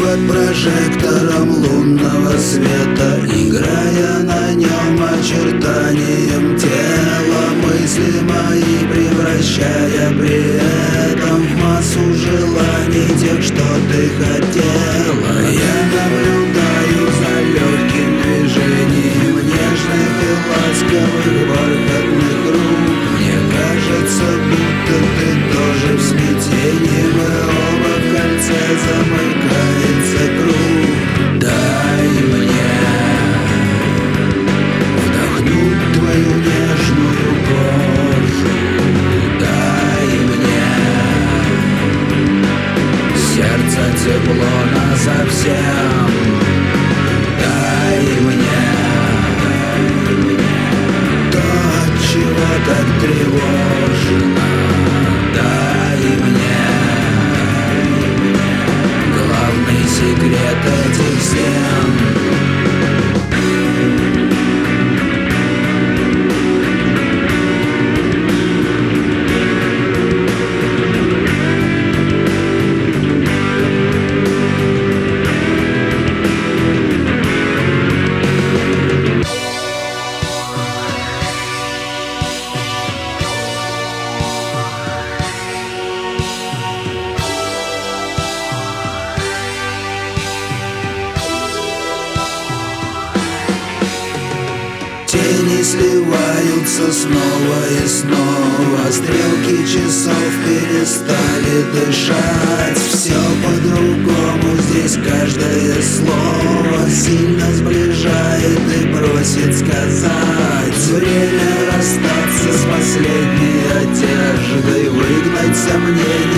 под прожектором лунного света, играя на нем очертанием тела, мысли мои превращая при этом в массу желаний тех, что ты хотела. Я наблюдаю за легким движением нежных и ласковых бархатных рук. Мне кажется, будто ты тоже в смятении, мы оба в кольце, замыкается круг. Дай мне вдохнуть твою нежную кожу, дай мне сердце тепло насовсем, дай мне то, от чего так тревожно, дай мне главный секрет этих стен. Тени сливаются снова и снова, стрелки часов перестали дышать. Все по-другому, здесь каждое слово сильно сближает и просит сказать. Время расстаться с последней одеждой, выгнать сомнения